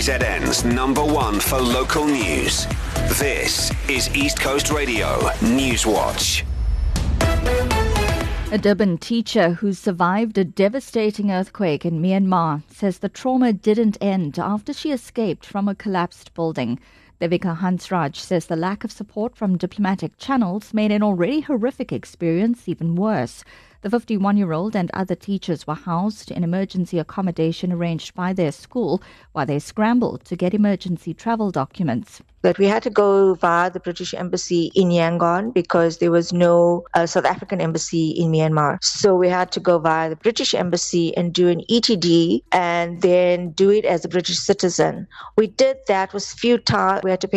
KZN's #1 for local news. This is East Coast Radio Newswatch. A Durban teacher who survived a devastating earthquake in Myanmar says the trauma didn't end after she escaped from a collapsed building. Devika Hansraj says the lack of support from diplomatic channels made an already horrific experience even worse. The 51-year-old and other teachers were housed in emergency accommodation arranged by their school while they scrambled to get emergency travel documents. That we had to go via the British Embassy in Yangon because there was no South African embassy in Myanmar. So we had to go via the British Embassy and do an ETD and then do it as a British citizen. We did that, was futile. We had to pay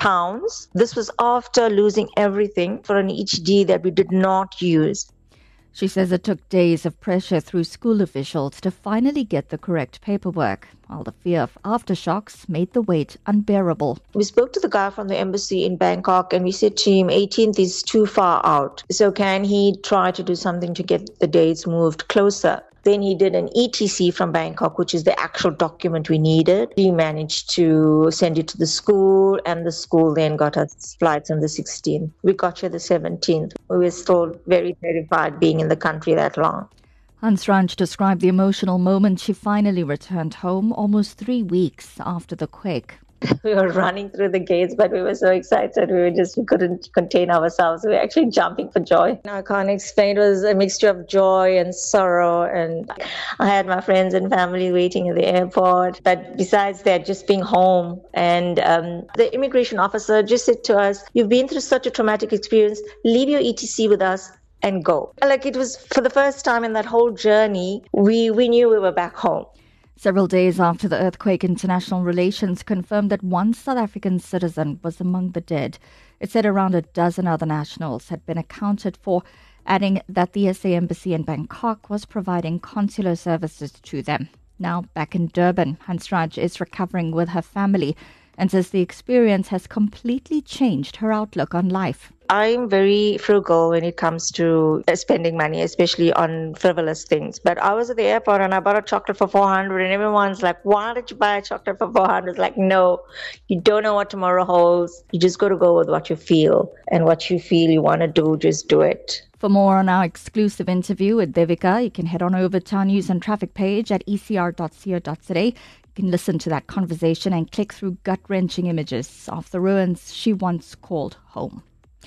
£100. This was after losing everything for an ETD that we did not use. She says it took days of pressure through school officials to finally get the correct paperwork, while the fear of aftershocks made the wait unbearable. We spoke to the guy from the embassy in Bangkok and we said to him, 18th is too far out. So can he try to do something to get the dates moved closer? Then he did an ETC from Bangkok, which is the actual document we needed. He managed to send it to the school, and the school then got us flights on the 16th. We got here the 17th. We were still very terrified being in the country that long. Hansraj described the emotional moment she finally returned home almost 3 weeks after the quake. We were running through the gates, but we were so excited. We couldn't contain ourselves. We were actually jumping for joy. I can't explain. It was a mixture of joy and sorrow. And I had my friends and family waiting at the airport. But besides that, just being home. And the immigration officer just said to us, "You've been through such a traumatic experience. Leave your ETC with us and go." Like, it was for the first time in that whole journey, we knew we were back home. Several days after the earthquake, International Relations confirmed that one South African citizen was among the dead. It said around a dozen other nationals had been accounted for, adding that the SA Embassy in Bangkok was providing consular services to them. Now back in Durban, Hansraj is recovering with her family and says the experience has completely changed her outlook on life. I'm very frugal when it comes to spending money, especially on frivolous things. But I was at the airport and I bought a chocolate for 400 and everyone's like, "Why did you buy a chocolate for 400? It's like, no, you don't know what tomorrow holds. You just got to go with what you feel, and what you feel you want to do, just do it. For more on our exclusive interview with Devika, you can head on over to our news and traffic page at ecr.co.za. You can listen to that conversation and click through gut-wrenching images of the ruins she once called home.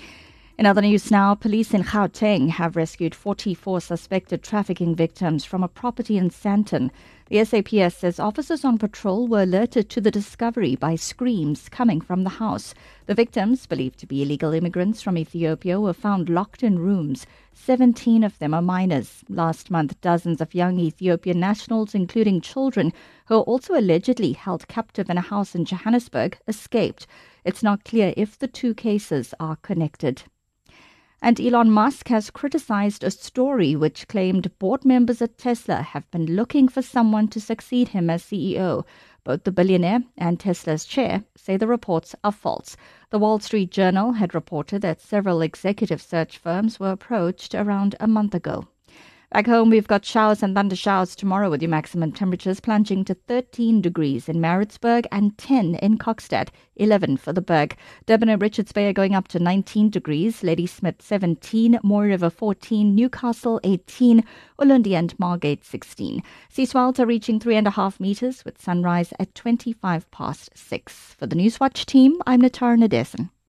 In other news now, police in Gauteng have rescued 44 suspected trafficking victims from a property in Sandton. The SAPS says officers on patrol were alerted to the discovery by screams coming from the house. The victims, believed to be illegal immigrants from Ethiopia, were found locked in rooms. 17 of them are minors. Last month, dozens of young Ethiopian nationals, including children, who are also allegedly held captive in a house in Johannesburg, escaped. It's not clear if the two cases are connected. And Elon Musk has criticized a story which claimed board members at Tesla have been looking for someone to succeed him as CEO. Both the billionaire and Tesla's chair say the reports are false. The Wall Street Journal had reported that several executive search firms were approached around a month ago. Back home, we've got showers and thunder showers tomorrow with your maximum temperatures plunging to 13 degrees in Maritzburg and 10 in Kokstad, 11 for the Berg. Durban and Richards Bay are going up to 19 degrees, Ladysmith 17, Moore River 14, Newcastle 18, Ulundi and Margate 16. Sea swells are reaching 3.5 meters with sunrise at 25 past 6. For the Newswatch team, I'm Natara Nadesan.